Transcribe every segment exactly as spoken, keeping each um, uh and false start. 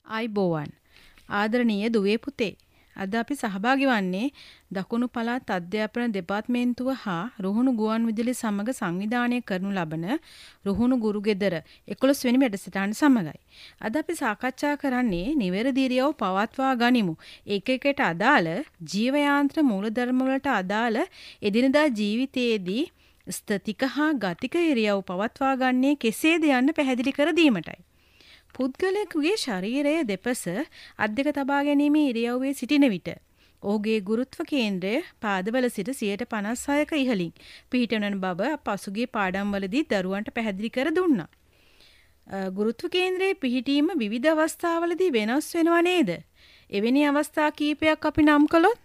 ආයිබෝවන් ආදරණීය දුවේ පුතේ අද අපි සහභාගී වන්නේ දකුණු පළාත් අධ්‍යාපන දෙපාර්තමේන්තුව හා රුහුණු ගුවන් විදුලි සමග සංවිධානය කරනු ලබන රුහුණු ගුරුගෙදර එකොළොස් වෙනි වැඩසටහන සමගයි. අද අපි සාකච්ඡා කරන්නේ නිවැරදි ඉරියව් පවත්වා ගනිමු. එක එකට අදාළ ජීවයාන්ත්‍ර මූලධර්ම වලට අදාළ එදිනදා ජීවිතයේදී ස්ථතික හා ගතික ඉරියව් පවත්වා ගන්නේ කෙසේද යන්න පැහැදිලි කර දීමටයි. පුද්ගලයෙකුගේ ශරීරයේ දෙපස අත් දෙක තබා ගැනීම ඉරියව්වේ සිටින විට ඔහුගේ ගුරුත්ව කේන්ද්‍රය පාදවල සිට සියයට පනස් හයක ඉහළින් පිහිටවන බව පසුගිය පාඩම්වලදී දරුවන්ට පැහැදිලි කර දුන්නා. ගුරුත්ව කේන්ද්‍රයේ පිහිටීම විවිධ අවස්ථාවලදී වෙනස් වෙනව නේද? එවැනි අවස්ථා කීපයක් අපි නම් කළොත්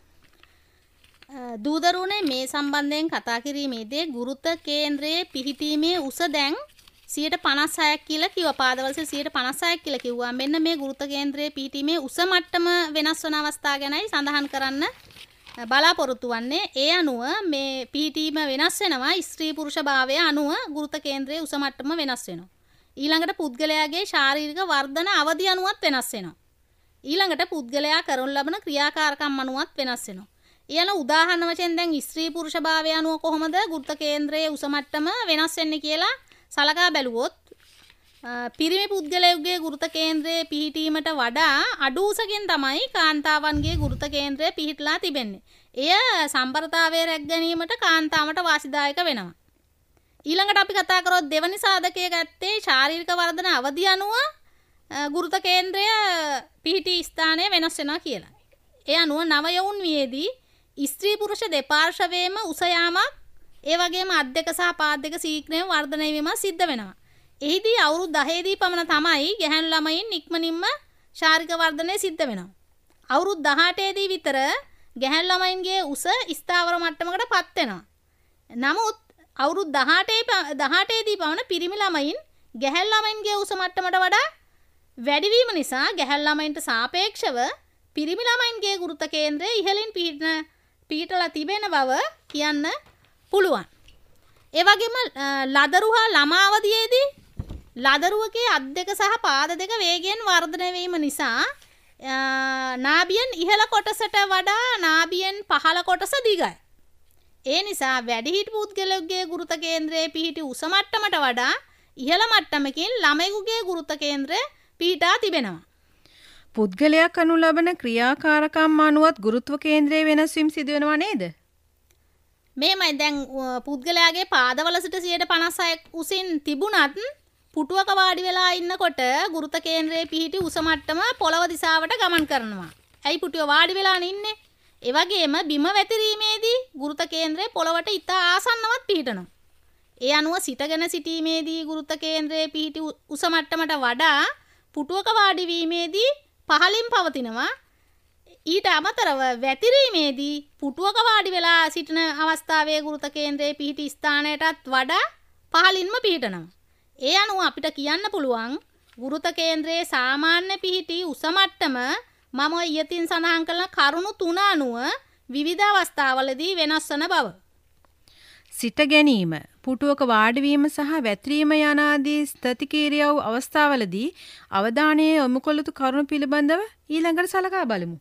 දූදරුවනේ මේ සම්බන්ධයෙන් කතා කිරීමේදී ගුරුත්ව කේන්ද්‍රයේ පිහිටීමේ උස දැන් සියයට පනස් හයක් කියලා කිව්වා. පාදවල සියයට පනස් හයක් කියලා කිව්වා. මෙන්න මේ ගුරුත්ව කේන්ද්‍රයේ පිහිටීමේ උස මට්ටම වෙනස් වන අවස්ථා ගැනයි සඳහන් කරන්න බලාපොරොත්තු වන්නේ. ඒ අනුව මේ පිහිටීම වෙනස් වෙනවා. ස්ත්‍රී පුරුෂ භාවය අනුව ගුරුත්ව කේන්ද්‍රයේ උස මට්ටම වෙනස් වෙනවා. ඊළඟට පුද්ගලයාගේ ශාරීරික වර්ධන අවධි අනුවත් වෙනස් වෙනවා. ඊළඟට පුද්ගලයා කරනු ලබන ක්‍රියාකාරකම් අනුවත් වෙනස් වෙනවා. ඊළඟ උදාහරණ වශයෙන් දැන් ස්ත්‍රී පුරුෂ භාවය අනුව කොහොමද ගුරුත්ව කේන්ද්‍රයේ උස මට්ටම වෙනස් වෙන්නේ කියලා සලකා බැලුවොත් පිරිමි පුද්ගලයෙකුගේ ගුරුත්ව කේන්ද්‍රයේ පිහිටීමට වඩා අඩු උසකින් තමයි කාන්තාවන්ගේ ගුරුත්ව කේන්ද්‍රය පිහිටලා තිබෙන්නේ. එය සම්ප්‍රදාය රැක ගැනීමට කාන්තාවට වාසිදායක වෙනවා. ඊළඟට අපි කතා කරොත් දෙවනි සාධකය ගත්තේ ශාරීරික වර්ධන අවධිය අනුව ගුරුත්ව කේන්ද්‍රය පිහිටි ස්ථානය වෙනස් වෙනවා කියලා. ඒ අනුව නව යවුන් වියේදී ස්ත්‍රී පුරුෂ දෙපාර්ශවයේම උස යාමක් ඒ වගේම අත් දෙක සහ පාද දෙක ශීඝ්‍රයෙන් වර්ධනය වීම සිද්ධ වෙනවා. එහිදී අවුරුදු දහය දී පමණ තමයි ගැහැණු ළමයින් ඉක්මනින්ම ශාරීරික වර්ධනය සිද්ධ වෙනවා. අවුරුදු දහඅටේ දී විතර ගැහැණු ළමයින්ගේ උස ස්ථාවර මට්ටමකට පත් වෙනවා. නමුත් අවුරුදු දහඅටේ දහඅටේ දී පමණ පිරිමි ළමයින් ගැහැණු ළමයින්ගේ උස මට්ටමට වඩා වැඩි වීම නිසා ගැහැණු ළමයින්ට සාපේක්ෂව පිරිමි ළමයින්ගේ ගුරුත්ව කේන්ද්‍රය ඉහළින් පිහිටන පිහිටලා තිබෙන බව කියන්න පුළුවන්. ඒ වගේම ලදරු හා ළමා අවධියේදී ලදරුවගේ අත් දෙක සහ පාද දෙක වේගයෙන් වර්ධනය වීම නිසා නාභියෙන් ඉහළ කොටසට වඩා නාභියෙන් පහළ කොටස දිගයි. ඒ නිසා වැඩිහිටි පුද්ගලයෙකුගේ ගුරුත්ව කේන්ද්‍රයේ පිහිටි උස මට්ටමට වඩා ඉහළ මට්ටමකින් ළමයෙකුගේ ගුරුත්ව කේන්ද්‍රය පිහිටා තිබෙනවා. පුද්ගලයා කරනු ලබන ක්‍රියාකාරකම් අනුවත් ගුරුත්ව කේන්ද්‍රයේ වෙනස් වීම සිදු වෙනව නේද? මේමයි දැන් පුද්ගලයාගේ පාදවල සිට සියයට පනස් හයක් උසින් තිබුණත් පුටුවක වාඩි වෙලා ඉන්නකොට ගුරුත්ව කේන්ද්‍රයේ පිහිටි උස මට්ටම පොළව දිශාවට ගමන් කරනවා. ඇයි පුටුව වාඩි වෙලා ඉන්නේ? ඒ වගේම බිම වැතිරීමේදී ගුරුත්ව කේන්ද්‍රය පොළවට ඉතා ආසන්නවත් පිහිටනවා. ඒ අනුව සිටගෙන සිටීමේදී ගුරුත්ව කේන්ද්‍රයේ පිහිටි උස මට්ටමට වඩා පුටුවක වාඩි වීමේදී පහළින් පවතිනවා. ඊට අමතරව වැතිරීමේදී පුටුවක වාඩි වෙලා සිටින අවස්ථාවේ ගුරුත්ව කේන්ද්‍රයේ පිහිටි ස්ථානයටත් වඩා පහළින්ම පිහිටනවා. ඒ අනුව අපිට කියන්න පුළුවන් ගුරුත්ව කේන්ද්‍රයේ සාමාන්‍ය පිහිටි උස මට්ටම මම ඊයතින් සඳහන් කළ කරුණු තුන අනුව විවිධ අවස්ථාවලදී වෙනස් වන බව. සිට ගැනීම, පුටුවක වාඩි වීම සහ වැතිරීම යන ආදී ස්ථතික ඉරියව් අවස්ථාවලදී අවධානය යොමු කළ යුතු කරුණු පිළිබඳව ඊළඟට සලකා බලමු.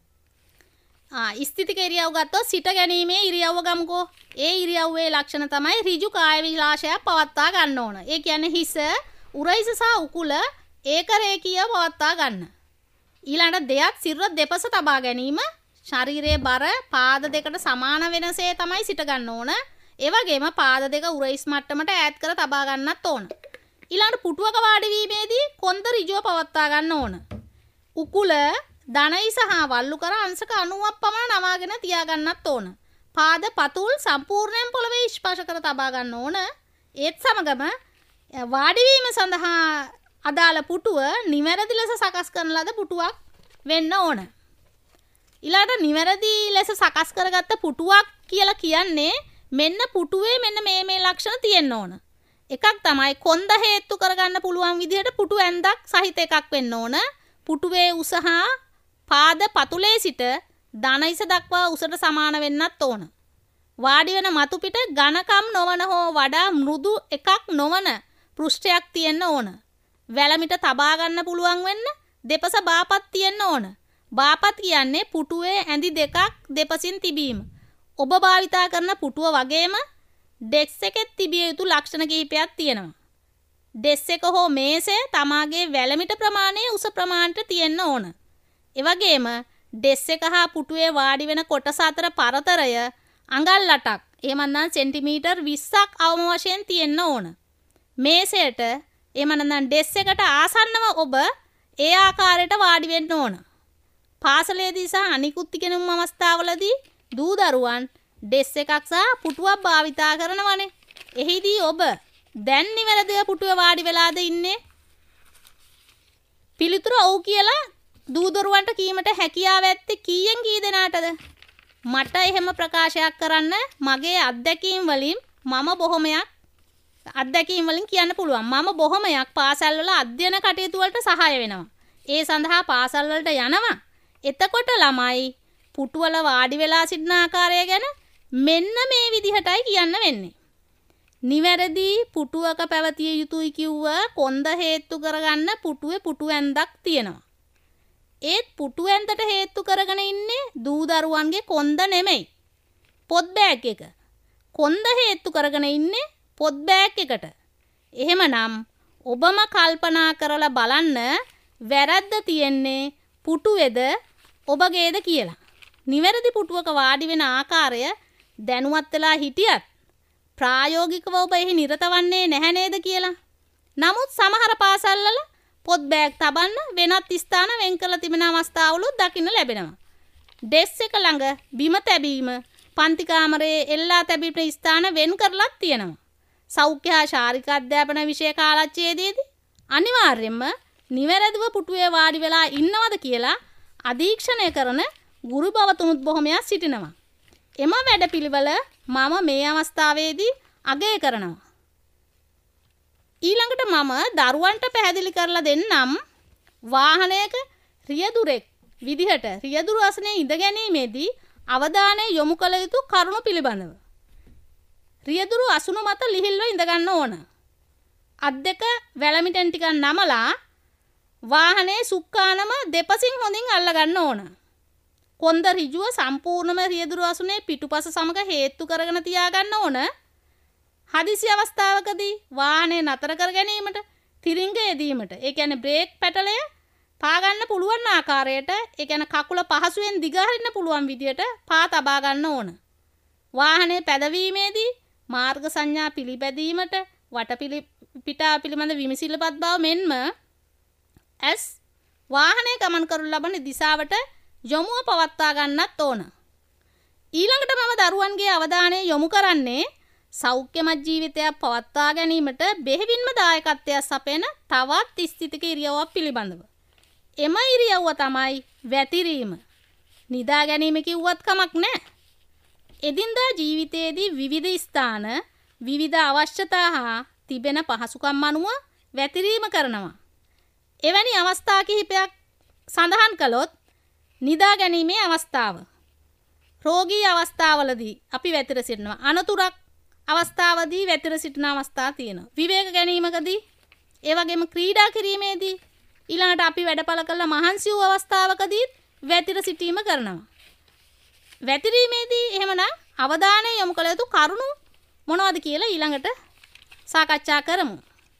ආ ස්ථිතික ඉරියව් ගත්තොත් සිට ගැනීමේ ඉරියව්ව ගමුකෝ. ඒ ඉරියව්වේ ලක්ෂණ තමයි ඍජු කාය විලාසයක් පවත්වා ගන්න ඕන. ඒ කියන්නේ හිස, උරහිස සහ උකුල ඒකරේඛීයව පවත්වා ගන්න. ඊළඟට දෙයක් සිරුර දෙපස තබා ගැනීම, ශරීරයේ බර පාද දෙකට සමාන වෙනසේ තමයි සිට ගන්න ඕන. ඒ වගේම පාද දෙක උරහිස් මට්ටමට ඈත් කර තබා ගන්නත් ඕන. ඊළඟට පුටුවක වාඩි වීමේදී කොන්ද ඍජුව පවත්වා ගන්න ඕන. උකුල දණහිස හා වල්ලු කර අංශක අනූවක් පමණ නවාගෙන තියාගන්නත් ඕන. පාද පතුල් සම්පූර්ණයෙන් පොළවේ ස්පර්ශ කර තබා ගන්න ඕන. ඒත් සමගම වාඩි වීම සඳහා අදාළ පුටුව නිවැරදි ලෙස සකස් කරන ලද පුටුවක් වෙන්න ඕන. ඊළඟට නිවැරදි ලෙස සකස් කරගත්ත පුටුවක් කියලා කියන්නේ මෙන්න පුටුවේ මෙන්න මේ මේ ලක්ෂණ තියෙන්න ඕන. එකක් තමයි කොන්ද හේතු කරගන්න පුළුවන් විදිහට පුටු ඇඳක් සහිත එකක් වෙන්න ඕන. පුටුවේ උස හා පාද පතුලේ සිට දණහිස දක්වා උසට සමාන වෙන්නත් ඕන. වාඩි වෙන මතු පිට ඝනකම් නොවන හෝ වඩා මෘදු එකක් නොවන පෘෂ්ඨයක් තියෙන්න ඕන. වැලමිට තබා ගන්න පුළුවන් වෙන්න දෙපස බාපත් තියෙන්න ඕන. බාපත් කියන්නේ පුටුවේ ඇඳි දෙකක් දෙපසින් තිබීම. ඔබ භාවිතා කරන පුටුව වගේම ඩෙස්ක් එකෙත් තිබිය යුතු ලක්ෂණ කිහිපයක් තියෙනවා. ඩෙස්ක් එක හෝ මේසය තමාගේ වැලමිට ප්‍රමාණය උස ප්‍රමාණයට තියෙන්න ඕන. ඒ වගේම ඩෙස්ක් එක හා පුටුවේ වාඩි වෙන කොටස අතර පරතරය අඟල් අටක් එහෙම නැත්නම් සෙන්ටිමීටර් විස්සක් අවම වශයෙන් තියෙන්න ඕන. මේසයට එහෙම නැත්නම් ඩෙස්ක් එකට ආසන්නව ඔබ ඒ ආකාරයට වාඩි වෙන්න ඕන. පාසලේදී සහ අනිකුත් ඉගෙනුම් අවස්ථාවලදී දූ දරුවන් ඩෙස්ක් එකක් සහ පුටුවක් භාවිතා කරනවනේ. එහිදී ඔබ දැන් නිවැරදිව පුටුවේ වාඩි වෙලාද ඉන්නේ? පිළිතුර ඔව් කියලා දූ දරුවන්ට කීමට හැකියාව ඇත්තේ කීයෙන් කී දෙනාටද? මට එහෙම ප්‍රකාශයක් කරන්න මගේ අත්දැකීම් වලින් මම බොහොමයක් අත්දැකීම් වලින් කියන්න පුළුවන්. මම බොහොමයක් පාසල් වල අධ්‍යයන කටයුතු වලට සහාය වෙනවා. ඒ සඳහා පාසල් වලට යනවා. එතකොට ළමයි පුටුවල වාඩි වෙලා සිටින ආකාරය ගැන මෙන්න මේ විදිහටයි කියන්න වෙන්නේ. නිවැරදි පුටුවක පැවතිය යුතුයි කිව්ව කොන්ද හේතු කරගන්න පුටුවේ පුටු ඇඳක් තියෙනවා. ඒත් පුටු ඇඳට හේතු කරගෙන ඉන්නේ දූ දරුවන්ගේ කොන්ද නෙමෙයි. පොත් බෑග් එක. කොන්ද හේතු කරගෙන ඉන්නේ පොත් බෑග් එකට. එහෙමනම් ඔබම කල්පනා කරලා බලන්න වැරද්ද තියෙන්නේ පුටුවේද ඔබගේද කියලා. නිවැරදි පුටුවක වාඩි වෙන ආකාරය දැනුවත් වෙලා හිටියත් ප්‍රායෝගිකව ඔබ එහි නිරත වන්නේ නැහැ නේද කියලා. නමුත් සමහර පාසල්වල පොත් බෑග් තබන්න වෙනත් ස්ථාන වෙන් කරලා තිබෙන අවස්ථාවලුත් දකින්න ලැබෙනවා. ඩෙස්ක් එක ළඟ බිම තැබීම, පන්ති කාමරයේ එල්ලා තැබීමේ ස්ථාන වෙන් කරලා තියෙනවා. සෞඛ්‍ය හා ශාරීරික අධ්‍යාපන විෂය කාලච්ඡේදයේදී අනිවාර්යයෙන්ම නිවැරදිව පුටුවේ වාඩි වෙලා ඉන්නවද කියලා අධීක්ෂණය කරන ගුරු බවතුනුත් බොහොමයක් සිටිනවා. එම වැඩපිළිවෙල මම මේ අවස්ථාවේදී අගය කරනවා. ඊළඟට මම දරුවන්ට පැහැදිලි කරලා දෙන්නම් වාහනයක රියදුරෙක් විදිහට රියදුරු ආසනයේ ඉඳ ගැනීමේදී අවධානය යොමු කළ යුතු කරුණු පිළිබඳව. රියදුරු අසුන මත ලිහිල්ව ඉඳ ගන්න ඕන. අත් දෙක වැලමිටෙන් ටිකක් නමලා වාහනේ සුක්කානම දෙපසින් හොඳින් අල්ල ගන්න ඕන. කොන්ද ඍජුව සම්පූර්ණම රියදුරු අසුනේ පිටුපස සමග හේතු කරගෙන තියා ගන්න ඕන. හදිසි අවස්ථාවකදී වාහනේ නතර කර ගැනීමට තිරිංග යෙදීමට ඒ කියන්නේ බ්‍රේක් පැටලය පා ගන්න පුළුවන් ආකාරයට ඒ කියන්නේ කකුල පහසුවෙන් දිග හරින්න පුළුවන් විදියට පා තබා ගන්න ඕන. වාහනේ පැදවීමේදී මාර්ග සංඥා පිළිපැදීමට වටපිලි පිටා පිළිබඳ විමසිලිපත් බව මෙන්ම ඇස් වාහනේ ගමන් කරනු ලබන දිශාවට යොමුව පවත්වා ගන්නත් ඕන. ඊළඟට මම දරුවන්ගේ අවධානය යොමු කරන්නේ සෞඛ්‍යමත් ජීවිතයක් පවත්වා ගැනීමට බෙහෙවින්ම දායකත්වයක් සපයන තවත් ස්ථිතික ඉරියව්වක් පිළිබඳව. එම ඉරියව්ව තමයි වැතිරීම. නිදා ගැනීම කිව්වත් කමක් නැහැ. එදින්දා ජීවිතයේදී විවිධ ස්ථාන විවිධ අවශ්‍යතා හා තිබෙන පහසුකම් අනුව වැතිරීම කරනවා. එවැනි අවස්ථා කිහිපයක් සඳහන් කළොත් නිදා ගැනීමේ අවස්ථාව. රෝගී අවස්ථාවලදී අපි වැතිර සිටිනවා. අනතුරක් අවස්ථාවදී වැතිර සිටින අවස්ථා තියෙනවා. විවේක ගැනීමකදී, ඒ වගේම ක්‍රීඩා කිරීමේදී, ඊළඟට අපි වැඩපළ කළ මහන්සි වූ අවස්ථාවකදී වැතිර සිටීම කරනවා. වැතිරීමේදී එහෙමනම් අවධානය යොමු කළ යුතු කරුණු මොනවද කියලා ඊළඟට සාකච්ඡා කරමු.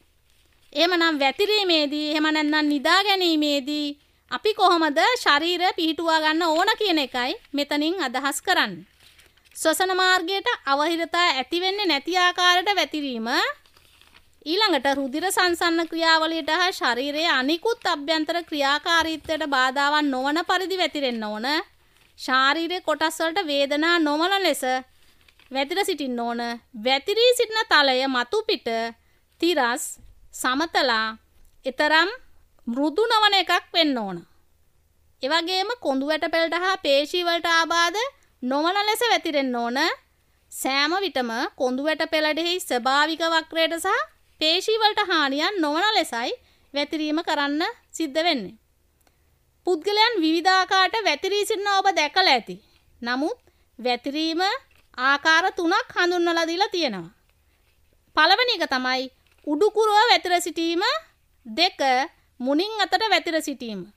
එහෙමනම් වැතිරීමේදී එහෙම නැත්නම් නිදා ගැනීමේදී අපි කොහොමද ශරීරය පිහිටුවා ගන්න ඕන කියන එකයි මෙතනින් අදහස් කරන්නේ. ශ්වසන මාර්ගයට අවහිරතා ඇති වෙන්නේ නැති ආකාරයට වැතිරීම, ඊළඟට රුධිර සංසන්න ක්‍රියාවලියට හා ශරීරයේ අනිකුත් අභ්‍යන්තර ක්‍රියාකාරීත්වයට බාධාවක් නොවන පරිදි වැතිරෙන්න ඕන. ශාරීරික කොටස් වලට වේදනා නොවන ලෙස වැතිර සිටින්න ඕන. වැතිරී සිටින තලය මතු පිට තිරස් සමතලා ඊතරම් මෘදු නොවන එකක් වෙන්න ඕන. ඒ වගේම කොඳු වැටපෙළට හා පේශී වලට ආබාධ නොවන ලෙස වැතිරෙන්න ඕන. සෑම විටම කොඳු වැටපෙළෙහි ස්වභාවික වක්‍රයට සහ පේශී වලට හානියක් නොවන ලෙසයි වැතිරීම කරන්න සිද්ධ වෙන්නේ. පුද්ගලයන් විවිධාකාරයට වැතිරී සිටින ඔබ දැකලා ඇති. නමුත් වැතිරීම ආකාර තුනක් හඳුන්වලා දීලා තියෙනවා. පළවෙනි එක තමයි උඩුකුරුව වැතිර සිටීම, දෙක මුණින් අතට වැතිර සිටීම.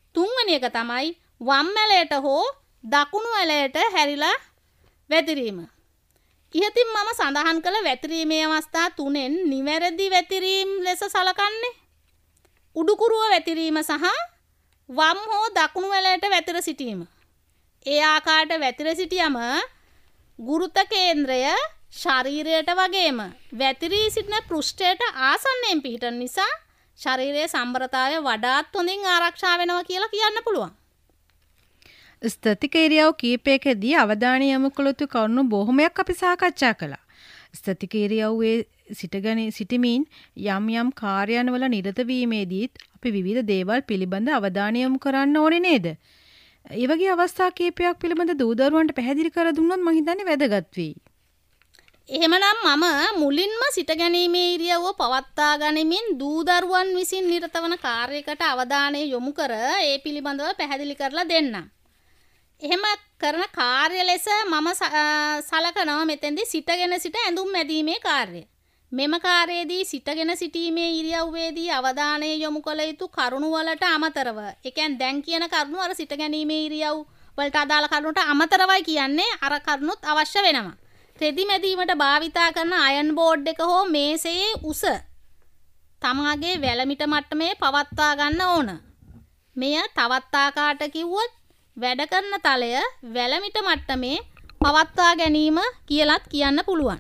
තුන්වෙනි එක තමයි වම් ඇලයට හෝ දකුණු ඇලයට හැරිලා වැතිරීම. ඉහතින් මම සඳහන් කළ වැතිරීමේ අවස්ථා තුනෙන් නිවැරදි වැතිරීම ලෙස සලකන්නේ උඩුකුරුව වැතිරීම සහ වම් හෝ දකුණු ඇලයට වැතිර සිටීම. ඒ ආකාරයට වැතිර සිටියම ගුරුත්ව කේන්ද්‍රය ශරීරයට වගේම වැතිරී සිටින පෘෂ්ඨයට ආසන්නයෙන් පිහිටන නිසා ශරීරයේ සම්බරතාවය වඩාත් හොඳින් ආරක්ෂා වෙනවා කියලා කියන්න පුළුවන්. ස්ථතික ඉරියව් කීපයකදී අවධානය යොමු කළ යුතු කරුණු බොහොමයක් අපි සාකච්ඡා කළා. ස්ථතික ඉරියව්වේ සිටගෙන සිටමින් යම් යම් කාර්යයන්වල නිරත වීමේදීත් අපි විවිධ දේවල් පිළිබඳ අවධානය යොමු කරන්න ඕනේ නේද? ඒ වගේ අවස්ථා කීපයක් පිළිබඳ දූ දරුවන්ට පැහැදිලි කර දුන්නොත් මම හිතන්නේ වැදගත් වෙයි. එහෙමනම් මම මුලින්ම සිට ගැනීමේ ඉරියව්ව පවත්වා ගනිමින් දූ දරුවන් විසින් නිරත වන කාර්යයකට අවධානය යොමු කර ඒ පිළිබඳව පැහැදිලි කරලා දෙන්නම්. එහෙම කරන කාර්ය ලෙස මම සලකනවා මෙතෙන්දී සිටගෙන සිට ඇඳුම් මැදීමේ කාර්යය. මෙම කාර්යයේදී සිටගෙන සිටීමේ ඉරියව්වේදී අවධානය යොමු කළ යුතු කරුණු වලට අමතරව, ඒ කියන්නේ දැන් කියන කරුණු අර සිට ගැනීමේ ඉරියව් වලට අදාළ කරුණුට අමතරවයි කියන්නේ අර කරුණුත් අවශ්‍ය වෙනවා. රෙදි මැදීමට භාවිතා කරන අයන් බෝඩ් එක හෝ මේසයේ උස තමාගේ වැලමිට මට්ටමේ පවත්වා ගන්න ඕන. මෙය තවත් ආකාරයට කිව්වොත් වැඩ කරන තලය වැලමිට මට්ටමේ පවත්වා ගැනීම කියලාත් කියන්න පුළුවන්.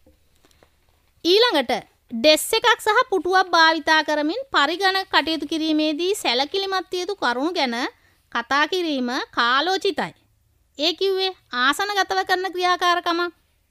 ඊළඟට ඩෙස් එකක් සහ පුටුවක් භාවිතා කරමින් පරිගණක කටයුතු කිරීමේදී සැලකිලිමත් විය යුතු කරුණු ගැන කතා කිරීම කාලෝචිතයි. ඒ කිව්වේ ආසනගතව කරන ක්‍රියාකාරකමක්.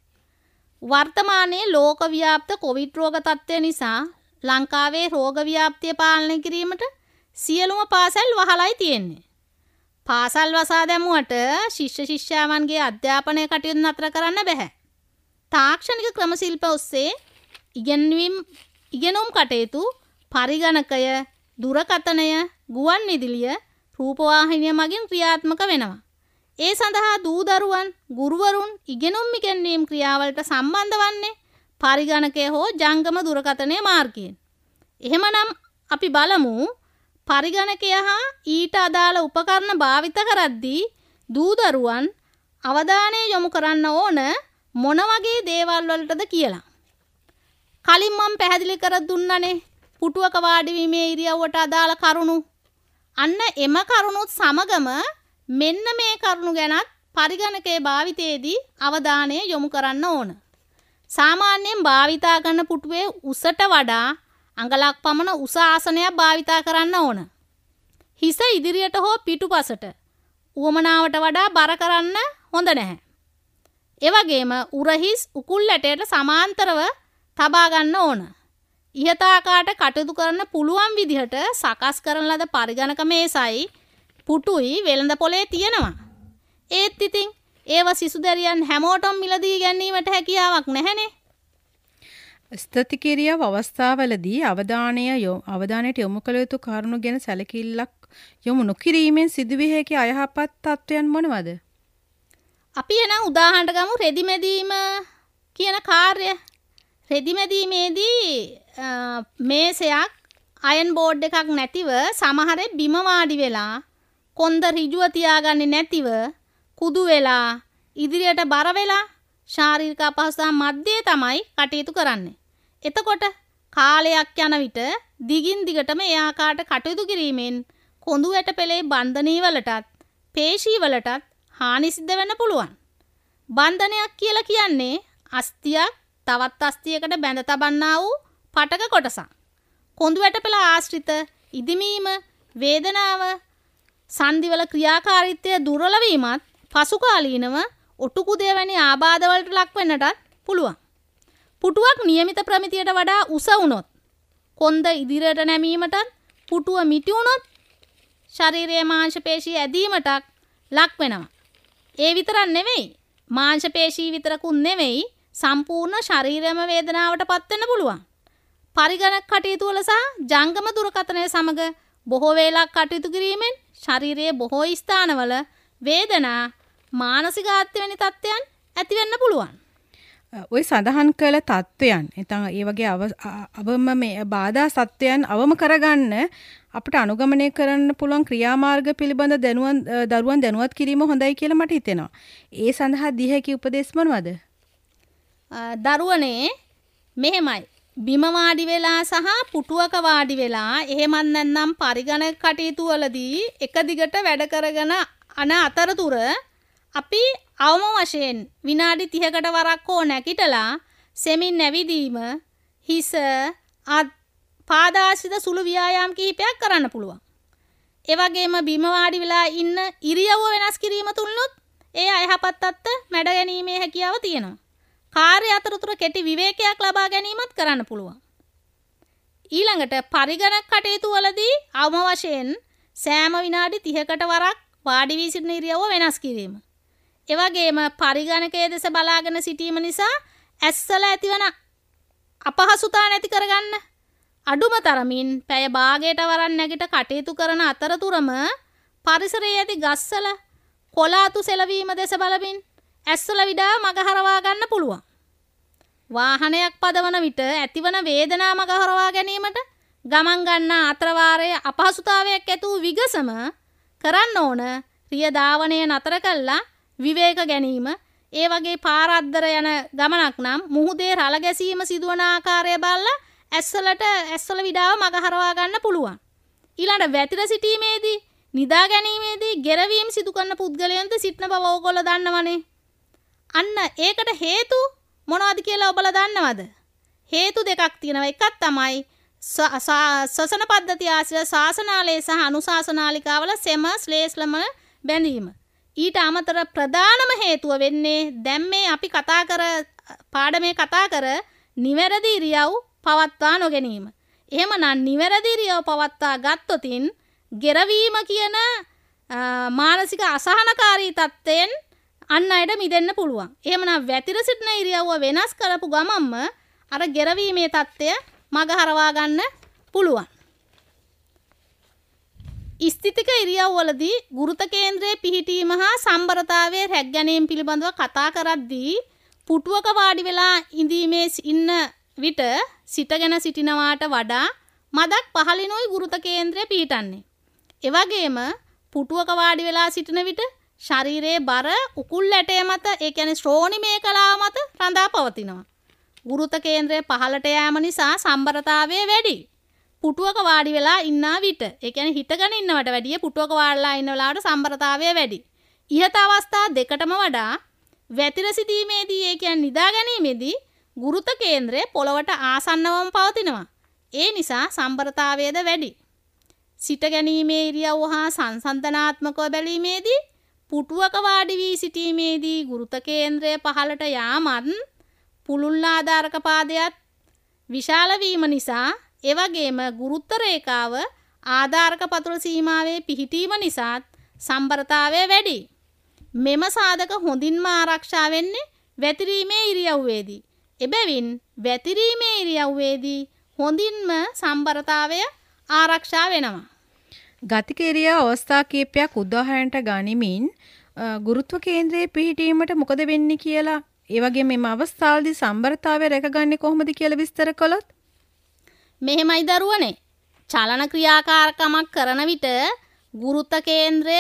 වර්තමානයේ ලෝක ව්‍යාප්ත කොවිඩ් රෝග තත්ත්වය නිසා ලංකාවේ රෝග ව්‍යාප්තිය පාලනය කිරීමට සියලුම පාසල් වහලයි තියෙන්නේ. පාසල් වසා දැමුවට ශිෂ්‍ය ශිෂ්‍යාවන්ගේ අධ්‍යාපනය කටයුතු නතර කරන්න බෑ. තාක්ෂණික ක්‍රම ශිල්ප ඔස්සේ ඉගෙනීම් ඉගෙනුම් කටයුතු පරිගණකය, දුරකථනය, ගුවන් විදුලිය, රූපවාහිනිය මගින් ක්‍රියාත්මක වෙනවා. ඒ සඳහා දූ දරුවන් ගුරුවරුන් ඉගෙනුම් ඉගෙනීම් ක්‍රියාවලට සම්බන්ධ වන්නේ පරිගණකය හෝ ජංගම දුරකථනය මාර්ගයෙන්. එහෙමනම් අපි බලමු පරිගණකය හා ඊට අදාළ උපකරණ භාවිත කරද්දී දූ දරුවන් අවධානය යොමු කරන්න ඕන මොන වගේ දේවල් වලටද කියලා. කලින් මම පැහැදිලි කර දුන්නනේ පුටුවක වාඩි වීමේ ඉරියව්වට අදාළ කරුණු. අන්න එම කරුණුත් සමගම මෙන්න මේ කරුණු ගැනත් පරිගණකයේ භාවිතයේදී අවධානය යොමු කරන්න ඕන. සාමාන්‍යයෙන් භාවිතා කරන පුටුවේ උසට වඩා අඟලක් පමණ උස ආසනයක් භාවිතා කරන්න ඕන. හිස ඉදිරියට හෝ පිටුපසට උවමනාවට වඩා බර කරන්න හොඳ නැහැ. ඒ වගේම උරහිස් උකුල් ඇටයට සමාන්තරව තබා ගන්න ඕන. ඉහත ආකාරයට කටයුතු කරන්න පුළුවන් විදිහට සකස් කරන ලද පරිගණක මේසයි පුටුයි වෙළඳ පොලේ තියෙනවා. ඒත් ඉතින් ඒව සිසු දැරියන් හැමෝටම මිලදී ගැනීමට හැකියාවක් නැහැනේ. ස්ථතික ඉරියව් අවස්ථාවලදී අවධානය අවධානයට යොමු කළ යුතු කරුණු ගැන සැලකිල්ලක් යොමු නොකිරීමෙන් සිදුවිය හැකි අයහපත් තත්ත්වයන් මොනවද? අපි එනම් උදාහරණයක් ගමු රෙදි මැදීම කියන කාර්යය. රෙදි මැදීමේදී මේසයක් අයන් බෝඩ් එකක් නැතිව සමහරේ බිම වාඩි වෙලා කොන්ද ඍජුව තියාගන්නේ නැතිව කුදු වෙලා ඉදිරියට බර වෙලා ශාරීරික අපහසුතාව මැද්දේ තමයි කටයුතු කරන්නේ. එතකොට කාලයක් යන විට දිගින් දිගටම ඒ ආකාරයට කටයුතු කිරීමෙන් කොඳු වැට පෙළේ බන්ධනී වලටත් පේශී වලටත් හානි සිද්ධ වෙන්න පුළුවන්. බන්ධනයක් කියලා කියන්නේ අස්තියක් තවත් අස්තියකට බැඳ තබන්නා වූ පටක කොටසක්. කොඳු වැට පෙළ ආශ්‍රිත ඉදිමීම, වේදනාව, සංදිවල ක්‍රියාකාරීත්වය දුර්වල වීමත් පසුකාලීනව ඔටුකුදේ වැනි ආබාධ වලට ලක් වෙන්නටත් පුළුවන්. පුටුවක් નિયમિત ප්‍රමිතියට වඩා උස වුණොත්, කොන්ද ඉදිරියට නැමීමටත් පුටුව මිටි වුණොත් ශරීරයේ මාංශ පේශී ඇදීමටත් ලක් වෙනවා. ඒ විතරක් නෙවෙයි, මාංශ පේශී විතරකුත් නෙවෙයි, සම්පූර්ණ ශරීරයම වේදනාවට පත් වෙන්න පුළුවන්. පරිගණක කටයුතු වල සහ ජංගම දුරකථනය සමග බොහෝ වේලක් කටයුතු කිරීමෙන් ශරීරයේ බොහෝ ස්ථානවල වේදනා, මානසික ආත්‍ය වැනි තත්ත්වයන් ඇති වෙන්න පුළුවන්. ඔය සඳහන් කළ තත්ත්වයන් නැත්නම් ඒ වගේ අවම මේ බාධා සත්‍යයන් අවම කරගන්න අපිට අනුගමනය කරන්න පුළුවන් ක්‍රියාමාර්ග පිළිබඳ දැනුවන් දරුවන් දැනුවත් කිරීම හොඳයි කියලා මට හිතෙනවා. ඒ සඳහා දී හැකි උපදෙස් මොනවද? දරුවනේ මෙහෙමයි. බිම වාඩි වෙලා සහ පුටුවක වාඩි වෙලා එහෙමත් නැත්නම් පරිගණක කටයුතු වලදී එක දිගට වැඩ කරගෙන අන අතරතුර අපි අවම වශයෙන් විනාඩි තිහකට වරක් හෝ නැගිටලා සෙමින් නැවිදීම හිස අත් පාදාශ්‍රිත සුළු ව්‍යායාම් කිහිපයක් කරන්න පුළුවන්. ඒ වගේම බිම වාඩි වෙලා ඉන්න ඉරියව්ව වෙනස් කිරීම තුලනොත් ඒ අයහපත් තත්ත්ව මැඩ ගැනීමේ හැකියාව තියෙනවා. කාර්ය අතරතුර කෙටි විවේකයක් ලබා ගැනීමත් කරන්න පුළුවන්. ඊළඟට පරිගණක කටයුතු වලදී අවම වශයෙන් සෑම විනාඩි තිහකට වරක් වාඩි වී සිටින ඉරියව්ව වෙනස් කිරීම. ඒ වගේම පරිගණකයේ දෙස බලාගෙන සිටීම නිසා ඇස්වල ඇතිවන අපහසුතාව නැති කරගන්න අඩුම තරමින් පැය භාගයට වරක් නැගිට කටයුතු කරන අතරතුරම පරිසරයේ ඇති ගස්වල කොළ අතු සෙලවීම දෙස බලමින් ඇස්වල විඩා මග හරවා ගන්න පුළුවන්. වාහනයක් පදවන විට ඇතිවන වේදනා මග හරවා ගැනීමට ගමන් ගන්න අතරවාරයේ අපහසුතාවයක් ඇති වූ විගසම කරන්න ඕන රිය ධාවනය නතර කළා විවේක ගැනීම. ඒ වගේ පාර අද්දර යන ගමනක් නම් මුහුදේ රළ ගැසීම සිදුවන ආකාරය බලලා ඇස්වලට ඇස්වල විඩාව මග හරවා ගන්න පුළුවන්. ඊළඟ වැතිර සිටීමේදී නිදා ගැනීමේදී ගෙරවීම සිදු කරන පුද්ගලයන්ට සිටන බව ඕගොල්ලෝ දන්නවනේ. අන්න ඒකට හේතු මොනවද කියලා ඔබලා දන්නවද? හේතු දෙකක් තියෙනවා. එකක් තමයි ශ්වසන පද්ධතිය ආශ්‍රිත ශාසනාලය සහ අනුශාසනාලිකාවල සෙම ශ්ලේෂ්මල බැඳීම. ඊට අමතර ප්‍රධානම හේතුව වෙන්නේ දැන් මේ අපි කතා කර පාඩමේ කතා කර නිවැරදි ඉරියව් පවත්වා නොගැනීම. එහෙමනම් නිවැරදි ඉරියව් පවත්වා ගත්තොතින් ගෙරවීම කියන මානසික අසහනකාරී තත්ත්වයෙන් අන් අයට මිදෙන්න පුළුවන්. එහෙමනම් වැතිර සිටින ඉරියව්ව වෙනස් කරපු ගමන්ම අර ගෙරවීමේ තත්ත්වය මග හරවා ගන්න පුළුවන්. ස්ථිතික ඉරියව්වලදී ගුරුත කේන්ද්‍රයේ පිහිටීම හා සම්බරතාවයේ රැක් ගැනීම පිළිබඳව කතා කරද්දී පුටුවක වාඩි වෙලා ඉඳීමේ ඉන්න විට සිටගෙන සිටිනවාට වඩා මදක් පහළිනුයි ගුරුත කේන්ද්‍රය පිහිටන්නේ. ඒ වගේම පුටුවක වාඩි වෙලා සිටින විට ශරීරයේ බර උකුල් ඇටය මත ඒ කියන්නේ ශ්‍රෝණි මේකලාව මත රඳා පවතිනවා. ගුරුත කේන්ද්‍රය පහළට යෑම නිසා සම්බරතාවය වැඩි. පුටුවක වාඩි වෙලා ඉන්නා විට ඒ කියන්නේ හිටගෙන ඉන්නවට වැඩිය පුටුවක වාඩිලා ඉන්න වෙලාවට සම්බරතාවය වැඩි. ඉහත අවස්ථා දෙකටම වඩා වැතිර සිටීමේදී ඒ කියන්නේ නිදා ගැනීමේදී ගුරුත කේන්ද්‍රය පොළවට ආසන්නවම පවතිනවා. ඒ නිසා සම්බරතාවයද වැඩි. සිට ගැනීමේ ඉරියව්ව හා සංසන්දනාත්මකව බැලීමේදී පුටුවක වාඩි වී සිටීමේදී ගුරුත කේන්ද්‍රය පහළට යාමත් පුළුල් ආධාරක පාදයට විශාල වීම නිසා ඒ වගේම ගුරුත්ව රේඛාව ආධාරක පතුල සීමාවේ පිහිටීම නිසාත් සම්බරතාවය වැඩි. මෙම සාධක හොඳින්ම ආරක්ෂා වෙන්නේ වැතිරීමේ ඉරියව්වේදී. එබැවින් වැතිරීමේ ඉරියව්වේදී හොඳින්ම සම්බරතාවය ආරක්ෂා වෙනවා. ගතික ඉරියව් අවස්ථා කීපයක් උදාහරණයට ගනිමින් ගුරුත්ව කේන්ද්‍රයේ පිහිටීමට මොකද වෙන්නේ කියලා ඒ වගේම මේ අවස්ථාවේදී සම්බරතාවය රැකගන්නේ කොහොමද කියලා විස්තර කළොත් මෙහෙමයි දරුවනේ. චලන ක්‍රියාකාරකමක් කරන විට ගුරුත්ව කේන්ද්‍රය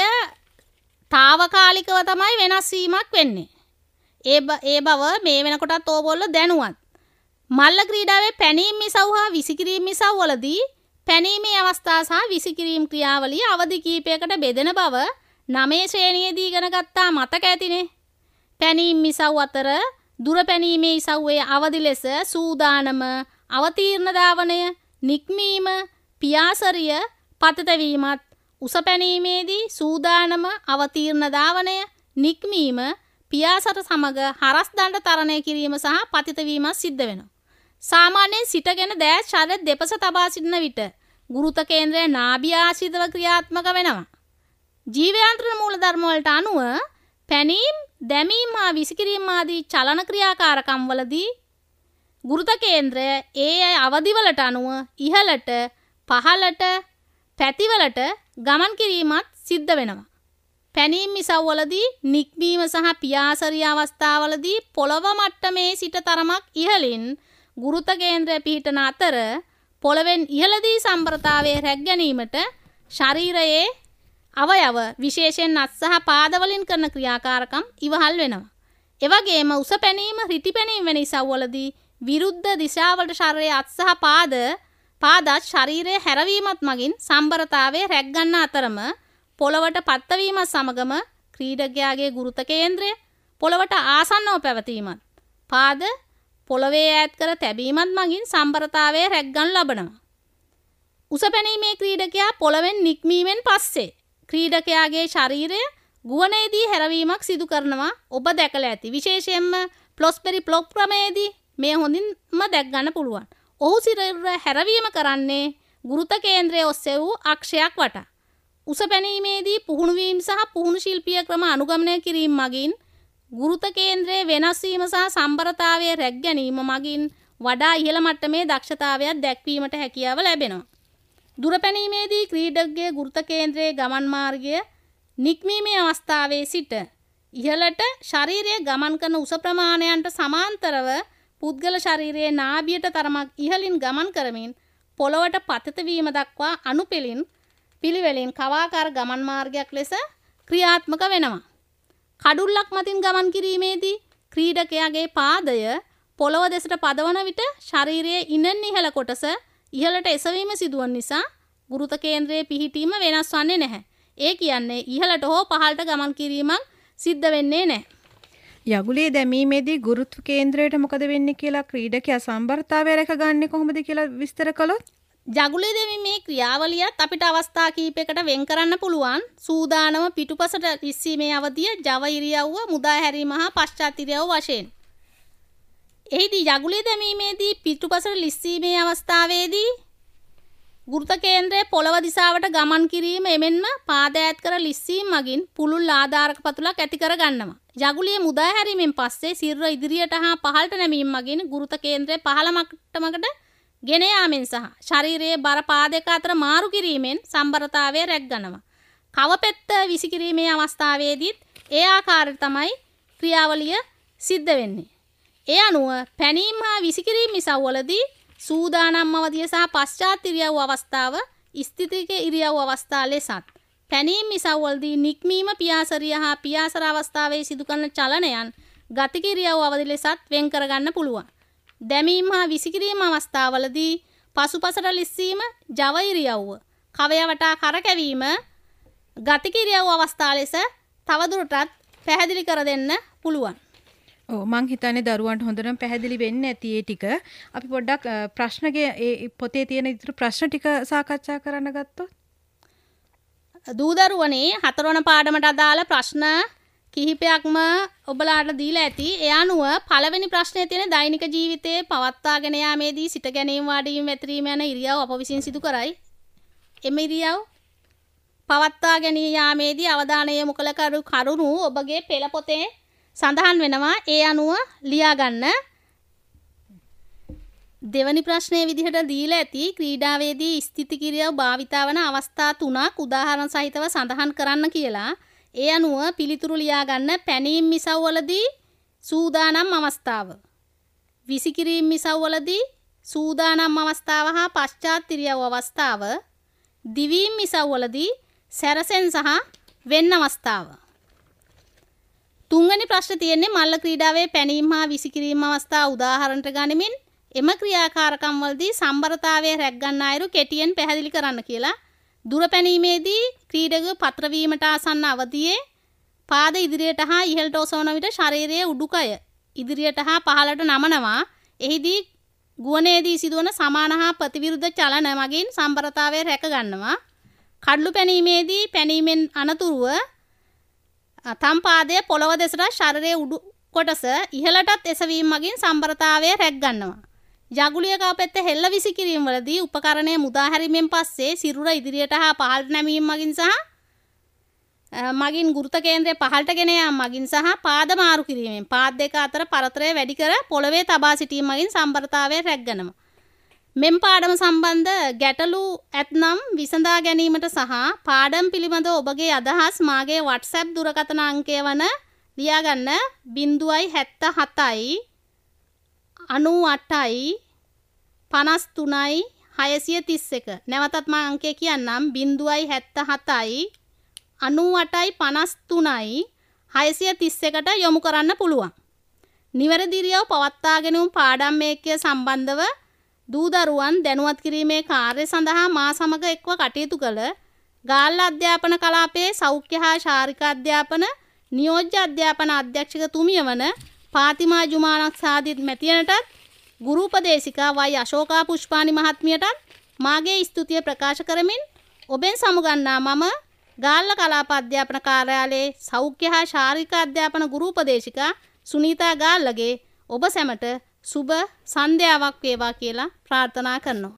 తాවකාලිකව තමයි වෙනස් වීමක් වෙන්නේ. ඒ ඒ බව මේ වෙනකොටත් ඕගොල්ලෝ දැනුවත්. මල්ල ක්‍රීඩාවේ පැනීම් මිසව් හා විසිකිරීම මිසව් වලදී පැනීමේ අවස්ථා සහ විසිකිරීම ක්‍රියාවලිය අවධි කීපයකට බෙදෙන බව නවයේ ශ්‍රේණියේදී ඉගෙන ගත්තා මතක ඇතිනේ. පැනීම් මිසව් අතර දුර පැනීමේ ඉසව්වේ අවධි ලෙස සූදානම, අවතීර්ණ ධාවනය, නික්මීම, පියාසරිය, පතිත වීමත්, උස පැනීමේදී සූදානම, අවතීර්ණ ධාවනය, නික්මීම, පියාසර සමග හරස් දණ්ඩ තරණය කිරීම සහ පතිත වීම සිද්ධ වෙනවා. සාමාන්‍යයෙන් සිටගෙන දෑස් ශරීර දෙපස තබා සිටින විට ගුරුත කේන්ද්‍රය නාභිය ආශ්‍රිතව ක්‍රියාත්මක වෙනවා. ජීවයාන්ත්‍රණ මූලධර්ම වලට අනුව පැනීම්, දැමීම් හා විසිකිරීම ආදී චලන ක්‍රියාකාරකම් වලදී ගුරුත කේන්ද්‍රය ඒ අවධිවලට අනුව ඉහළට, පහළට, පැතිවලට ගමන් කිරීමත් සිද්ධ වෙනවා. පැනීම් මිසව්වලදී නික්මීම සහ පියාසරිය අවස්ථාවලදී පොළව මට්ටමේ සිට තරමක් ඉහළින් ගුරුත කේන්ද්‍රය පිහිටන අතර පොළවෙන් ඉහළදී සම්බරතාවයේ රැක් ගැනීමට ශරීරයේ අවයව විශේෂයෙන් අත් සහ පාදවලින් කරන ක්‍රියාකාරකම් ඉවහල් වෙනවා. එවැගේම උස පැනීම, රිටි පැනීම වැනි ඉසව්වලදී විරුද්ධ දිශාවලට ශරීරයේ අත් සහ පාද පාදත් ශරීරයේ හැරවීමත් මගින් සම්බරතාවයේ රැක් ගන්න අතරම පොළවට පත්වීමත් සමගම ක්‍රීඩකයාගේ ගුරුත්ව කේන්ද්‍රය පොළවට ආසන්නව පැවතීමත් පාද පොළවේ ඈත් කර තැබීමත් මගින් සම්බරතාවයේ රැක් ගන්න ලබනවා. උස පැනීමේ ක්‍රීඩකයා පොළවෙන් නික්මීමෙන් පස්සේ ක්‍රීඩකයාගේ ශරීරය ගුවනේදී හැරවීමක් සිදු කරනවා ඔබ දැකලා ඇති. විශේෂයෙන්ම ප්ලොස්පෙරි ප්ලොක් ක්‍රමයේදී මේ හොඳින්ම දැක් ගන්න පුළුවන්. ඔහු ශරීර හැරවීම කරන්නේ ගුරුත්ව කේන්ද්‍රයේ ඔස්සේ වූ අක්ෂයක් වටා. උස පැනීමේදී පුහුණු වීම සහ පුහුණු ශිල්පීය ක්‍රම අනුගමනය කිරීම මගින් ගුරුත්ව කේන්ද්‍රයේ වෙනස් වීම සහ සම්බරතාවයේ රැක් ගැනීම මගින් වඩා ඉහළ මට්ටමේ දක්ෂතාවයක් දැක්වීමට හැකියාව ලැබෙනවා. දුර පැනීමේදී ක්‍රීඩකගේ ගුරුත්ව කේන්ද්‍රයේ ගමන් මාර්ගය නික්මීමේ අවස්ථාවේ සිට ඉහළට ශරීරයේ ගමන් කරන උස ප්‍රමාණයන්ට සමාන්තරව පුද්ගල ශරීරයේ නාභියට තරමක් ඉහළින් ගමන් කරමින් පොළවට පතිත වීම දක්වා අනුපෙළින් පිළිවෙලින් කවාකාර ගමන් මාර්ගයක් ලෙස ක්‍රියාත්මක වෙනවා. කඩුල්ලක් මතින් ගමන් කිරීමේදී ක්‍රීඩකයාගේ පාදය පොළව දෙසට පදවන විට ශරීරයේ ඉනෙන් ඉහළ කොටස ඉහළට එසවීම සිදුවන නිසා ගුරුත්ව කේන්ද්‍රයේ පිහිටීම වෙනස් වන්නේ නැහැ. ඒ කියන්නේ ඉහළට හෝ පහළට ගමන් කිරීමක් සිද්ධ වෙන්නේ නැහැ. යගුලේ දැමීමේදී ගුරුත්ව කේන්ද්‍රයට මොකද වෙන්නේ කියලා ක්‍රීඩකයා සම්බරතාවය රැකගන්නේ කොහොමද කියලා විස්තර කළොත්? ජගුලේ දැමීමේ ක්‍රියාවලියත් අපිට අවස්ථා කිහිපයකට වෙන් කරන්න පුළුවන්. සූදානම පිටුපසට ඉස්සීමේ අවධිය, ජව ඉරියව්ව, මුදා හැරීම හා පශ්චාත් ඉරියව්ව වශයෙන්. එහිදී යගුලේ දැමීමේදී පිටුපසට ලිස්සීමේ අවස්ථාවේදී ගුරුත්ව කේන්ද්‍රයේ පොළව දිශාවට ගමන් කිරීම එමෙන්ම පාද ඈත් කර ලිස්සීම මගින් පුළුල් ආධාරක පතුලක් ඇති කර ගන්නවා. යගුලිය මුදා හැරීමෙන් පස්සේ සිරුර ඉදිරියට හා පහළට නැමීම මගින් ගුරුත්ව කේන්ද්‍රය පහළ මට්ටමකට ගෙන යාමෙන් සහ ශරීරයේ බර පාදයක අතර මාරු කිරීමෙන් සම්බරතාවය රැක් ගන්නවා. කවපෙත්ත විසිකිරීමේ අවස්ථාවේදීත් ඒ ආකාරයට තමයි ක්‍රියාවලිය සිද්ධ වෙන්නේ. ඒ අනුව පැනීම හා විසිකිරීම ඉසව්වලදී සූදානම් අවධිය සහ පශ්චාත් ඉරියව් අවස්ථාව ස්ථිතික ඉරියව් අවස්ථා ලෙසත් පැනීම ඉසව්වලදී නික්මීම පියාසරිය හා පියාසර අවස්ථාවේ සිදු කරන චලනයන් ගතික ඉරියව් අවධි ලෙසත් වෙන් කරගන්න පුළුවන්. දැමීම හා විසිකිරීම අවස්ථාවලදී පසුපසට ලිස්සීම, ජව ඉරියව්ව, කවය වටා කරකැවීම ගතික ඉරියව් අවස්ථා ලෙස තවදුරටත් පැහැදිලි කර දෙන්න පුළුවන්. ඔව් මං හිතන්නේ දරුවන්ට හොඳටම පැහැදිලි වෙන්නේ නැති ඒ ටික. අපි පොඩ්ඩක් ප්‍රශ්නගේ ඒ පොතේ තියෙන ඉතුරු ප්‍රශ්න ටික සාකච්ඡා කරන්න ගත්තොත්. දූ දරුවනේ හතරවන පාඩමට අදාළ ප්‍රශ්න කිහිපයක්ම ඔබලාට දීලා ඇති. ඒ අනුව පළවෙනි ප්‍රශ්නේ තියෙන දෛනික ජීවිතයේ පවත්වාගෙන යාමේදී සිට ගැනීම වාඩීම වැතිරීම යන ඉරියව් අප විසින් සිදු කරයි. එම ඉරියව් පවත්වාගෙන යාමේදී අවධානය යොමු කළ කරුණු ඔබගේ පෙළ පොතේ සඳහන් වෙනවා. ඒ අනුව ලියා ගන්න. දෙවනි ප්‍රශ්නයේ විදිහට දීලා ඇති ක්‍රීඩාවේදී ස්ථිති කිරියව භාවිතා වන අවස්ථා තුනක් උදාහරණ සහිතව සඳහන් කරන්න කියලා. ඒ අනුව පිළිතුරු ලියා ගන්න. පැනීම් ඉසව්වලදී සූදානම් අවස්ථාව, විසිකිරීම ඉසව්වලදී සූදානම් අවස්ථාව හා පශ්චාත් ඉරියව් අවස්ථාව, දිවීම් ඉසව්වලදී සැරසෙන් සහ වෙන් අවස්ථාව. තුන්වෙනි ප්‍රශ්න තියෙන්නේ මල්ල ක්‍රීඩාවේ පැනීම හා විසිකිරීම අවස්ථා උදාහරණට ගනිමින් එම ක්‍රියාකාරකම් වලදී සම්බරතාවය රැක් ගන්න අයුරු කෙටියෙන් පැහැදිලි කරන්න කියලා. දුර පැනීමේදී ක්‍රීඩකව පතර වීමට ආසන්න අවධියේ පාද ඉදිරියට හා ඉහළට ඔසවන විට ශරීරයේ උඩුකය ඉදිරියට හා පහළට නමනවා. එහිදී ගුවනේදී සිදුවන සමාන හා ප්‍රතිවිරුද්ධ චලන මගින් සම්බරතාවය රැක ගන්නවා. කඩළු පැනීමේදී පැනීමෙන් අනතුරුව තම් පාදයේ පොළව දෙසට ශරීරයේ උඩු කොටස ඉහළටත් එසවීම මගින් සම්බරතාවය රැක් ගන්නවා. යගුලිය කවපෙත්ත හෙල්ල විසිකිරීම වලදී උපකරණය මුදා හැරීමෙන් පස්සේ සිරුර ඉදිරියට හා පහළට නැමීම මගින් සහ මගින් ගුරුත්ව කේන්ද්‍රය පහළට ගෙන යාම මගින් සහ පාද මාරු කිරීමෙන් පාද දෙක අතර පරතරය වැඩි කර පොළවේ තබා සිටීම මගින් සම්බරතාවය රැක් ගන්නවා. මෙම් පාඩම සම්බන්ධ ගැටලු ඇතනම් විසඳා ගැනීමට සහ පාඩම් පිළිබඳ ඔබගේ අදහස් මාගේ WhatsApp දුරකථන අංකය වන ලියා ගන්න ज़ीरो सत्तर सत्तर අනූ අටයි පනස් තුනයි හයසිය තිස් එක. නැවතත් මම අංකය කියන්නම්. බිංදුවයි හැත්තෑ හතයි අනූඅටයි පනස් තුනයි හයසිය තිස් එකට යොමු කරන්න පුළුවන්. නිවැරදි ඉරියව් පවත්වාගෙන වූ පාඩම් මේකය සම්බන්ධව දූ දරුවන් දැනුවත් කිරීමේ කාර්ය සඳහා මා සමග එක්ව කටයුතු කළ ගාල්ල අධ්‍යාපන කලාපයේ සෞඛ්‍ය හා ශාරීරික අධ්‍යාපන නියෝජ්‍ය අධ්‍යාපන අධ්‍යක්ෂකතුමිය වන පාතිමා ජුමානක් සාදිත් මැතිණටත් ගුරු උපදේශිකා වයි අශෝකා පුෂ්පානි මහත්මියටත් මාගේ ස්තුතිය ප්‍රකාශ කරමින් ඔබෙන් සමුගන්නා මම ගාල්ල කලාප අධ්‍යාපන කාර්යාලයේ සෞඛ්‍ය හා ශාරීරික අධ්‍යාපන ගුරු උපදේශිකා සුනීතා ගාල්ලගේ ඔබ සැමට සුබ සන්ධ්‍යාවක් වේවා කියලා ප්‍රාර්ථනා කරනවා.